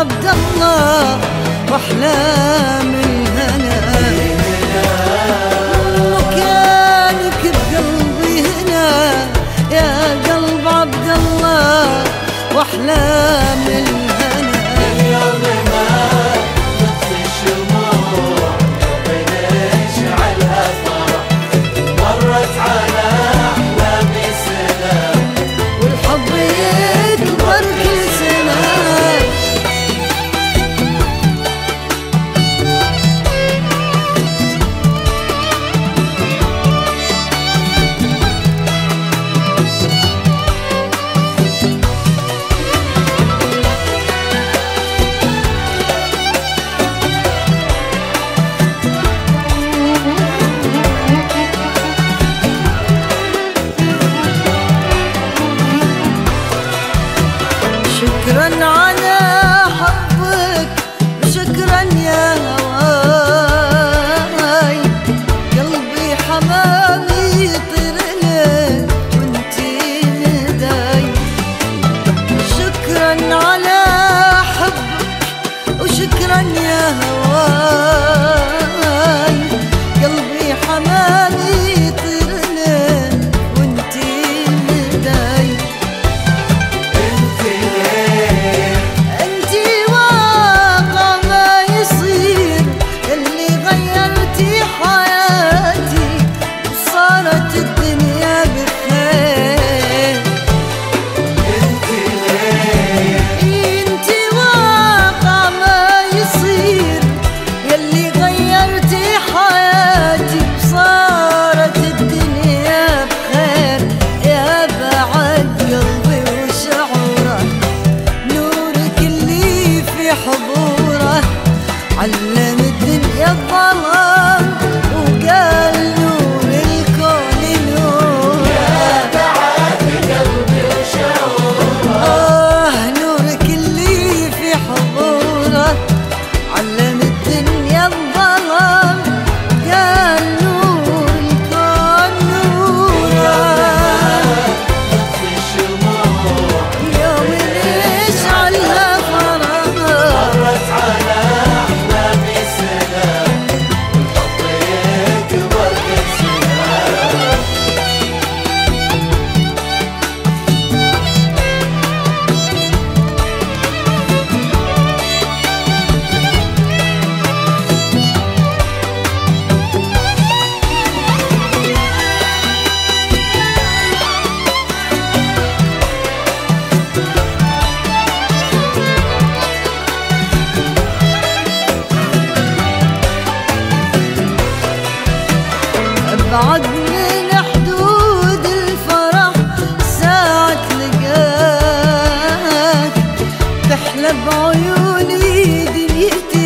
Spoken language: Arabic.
عبد الله واحلام الهنا، مكانك بقلبي هنا يا قلب عبد الله واحلام الهنا. اليوم ما نطفي الشموع ونشعلها فرح، مرت على احلامي سنة والحب يكبر كل سنة. شكرا على حبك وشكرا يا هواي، قلبي حمامي يطير لك وانتي نداي. شكرا على حبك وشكرا يا هواي، قلبي حمامي يطير لك وانتي نداي. علم الدنيا الظلام وقال نور الكون نور، يا بعد قلبي وشعوره نورك اللي في حضوره. علم الدنيا الظلام قال نور الكون نوره. نطفي الشموع يوم نشعلها فرح، مرت على احلامي سنة والحب يكبر كل سنة. أبعد من حدود الفرح ساعة لقاك، تحلى بعيوني دنيتي